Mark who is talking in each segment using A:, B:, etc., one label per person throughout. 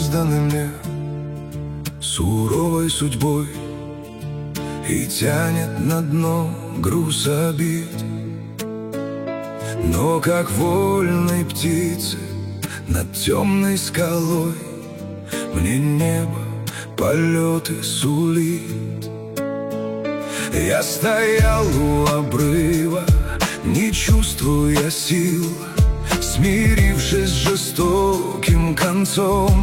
A: неизведанный мне суровой судьбой, и тянет на дно груз обид. Но как вольной птице над темной скалой мне небо полеты сулит. Я стоял у обрыва, не чувствуя сил, смирившись с жестоким концом.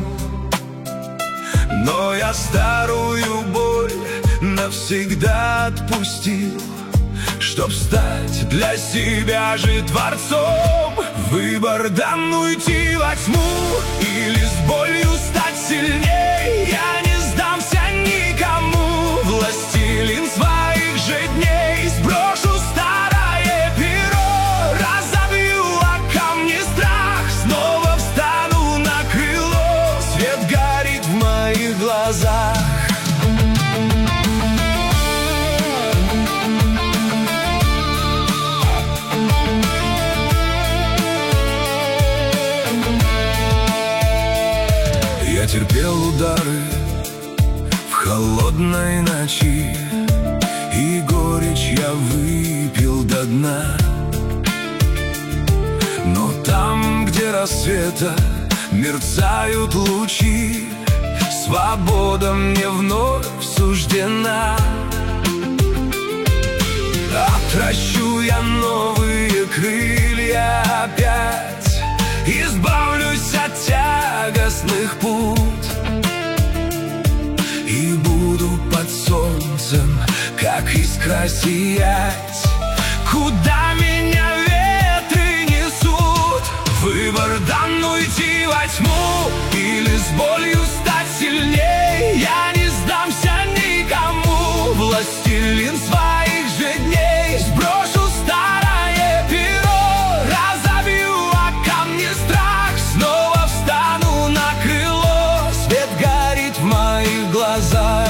A: Но я старую боль навсегда отпустил, чтоб стать для себя же творцом. Выбор дан: уйти во тьму или с болью стать сильней. Я не сдамся никому, властелин своих же дней. Сброшу старое перо, разобью о камни страх, снова встану на крыло, свет горит в моих глазах. Я терпел удары в холодной ночи, и горечь я выпил до дна. Но там, где рассвета мерцают лучи, свобода мне вновь суждена. Отращу я новые крылья опять, избавлюсь от тягостных пут и буду под солнцем, как искра, сиять, куда меня ветры несут. Выбор дан: уйти во тьму или с болью стать сильней. Я не сдамся никому, властелин своих же дней. Сброшу старое перо, разобью о камни страх, снова встану на крыло, свет горит в моих глазах.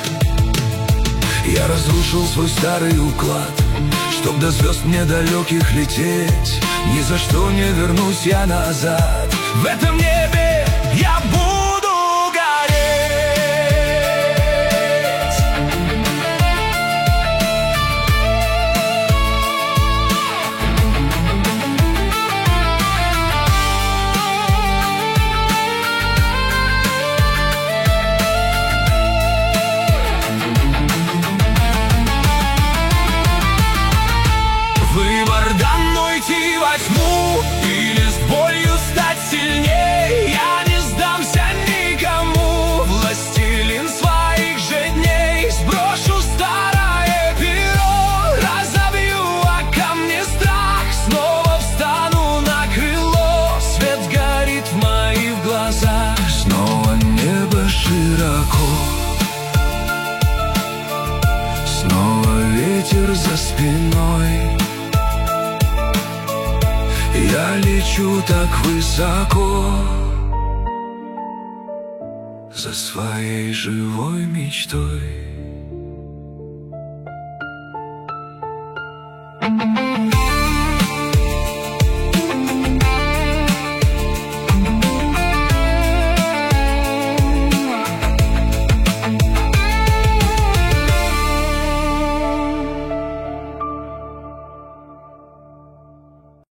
A: Я разрушил свой старый уклад, чтоб до звезд мне далеких лететь. Ни за что не вернусь я назад. В этом небе я буду гореть. Выбор дан: уйти во тьму или с болью стать сильней. Я не сдамся никому, властелин своих же дней. Сброшу старое перо, разобью о камни страх, снова встану на крыло, свет горит в моих глазах. Снова небо широко, снова ветер за спиной. Я лечу так высоко за своей живой мечтой.